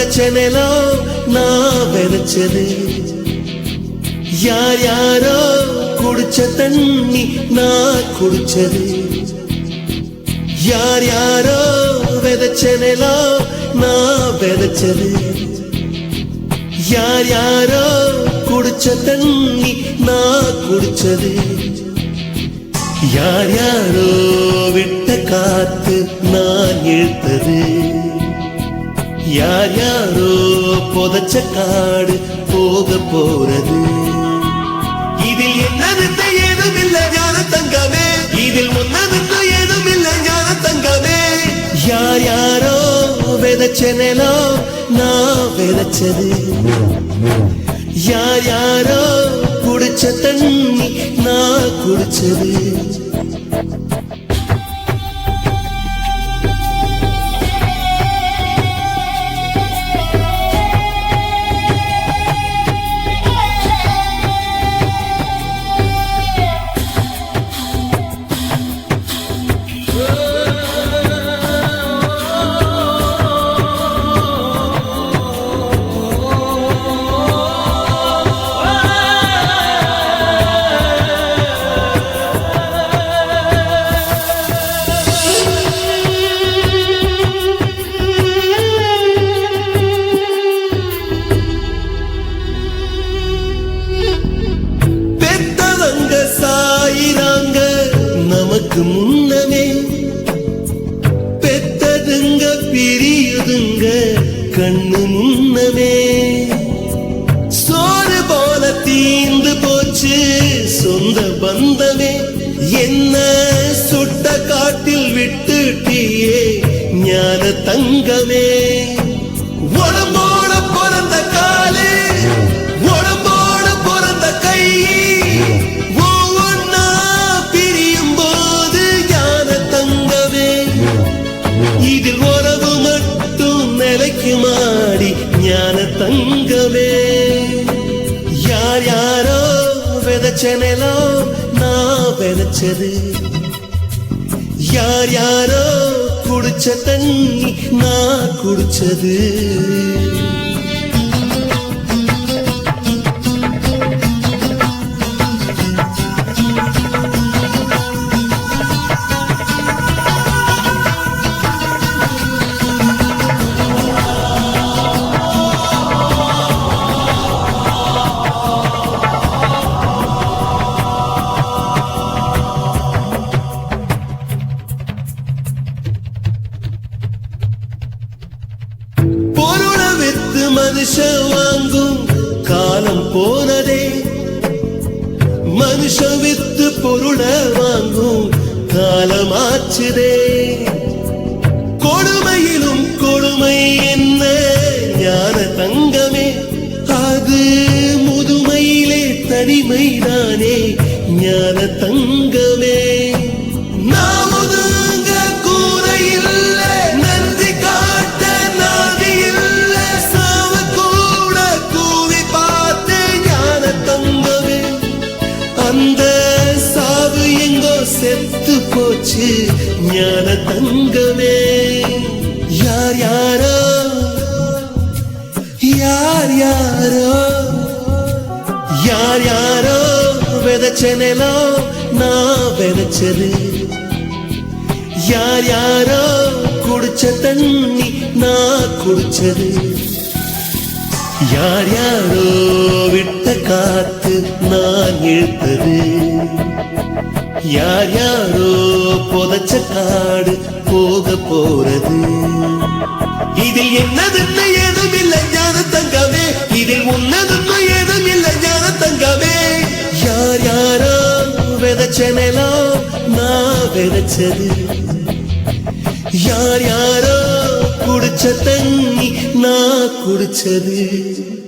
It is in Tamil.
விதைச்சனோ நான் விதைச்சது. யார் யாரோ குடிச்ச தண்ணி நான் குடிச்சது. யார் யாரோ விதைச்சனோ நான் விதைச்சது. யார் யாரோ குடிச்ச தண்ணி நான் குடிச்சது. யார் யாரோ விட்ட காத்து நான் இழுத்தது. யார் யாரோ புதைச்ச காடு போக போறது. இதில் என்னது ஏதும் இல்ல ஞான தங்கமே. இதில் ஒன்னது ஏதும் இல்ல ஞான தங்கமே. யார் யாரோ விதைச்சனோ நான் விதைச்சது. யார் யாரோ குடிச்ச தண்ணி நான் குடிச்சது. நமக்கு முன்னமே பெத்ததுங்க பிரியுதுங்க கண்ணு முன்னமே. சோறு போல தீந்து போச்சு சொந்த பந்தமே. என்ன சுட்ட காட்டில் விட்டுட்டியே ஞான தங்கமே. உடம்போட பிறந்த காலே உடம்போட பிறந்த கை இதில் உறவு மட்டும் நிலைக்குமாடி ஞான தங்கமே. யார் யாரோ விதைச்சனோ நான் விதைச்சது. யார் யாரோ குடிச்ச தண்ணி நான் குடிச்சது. மனுஷன் வாங்கும் காலம் போனதே. மனுஷன் வித்து பொருளை வாங்கும் காலமாச்சுதே. கொடுமையிலும் கொடுமை என்ன ஞான தங்கமே. அது முதுமையிலே தனிமைதானே ஞான தங்கமே. அந்த சாவு எங்கோ செத்து போச்சு ஞான தங்கமே. யார் யாரோ யார் யாரோ யார் யாரோ விதைச்சனோ நான் விதைச்சது. யார் யாரோ குடிச்ச தண்ணி நான் குடிச்சது. யார் யாரோ விட்ட காத்து நான் இழுத்தது. யார் யாரோ புதைச்ச காடு போக போறது. இதில் என்னது ஏதும் இல்லை ஞான தங்கமே. இதில் உன்னது ஏதும் இல்லை ஞான தங்கமே. யார் யாரோ விதைச்சனோ நான் விதைச்சது. யார் யாரோ குடிச்ச தண்ணி நான் குடிச்சது.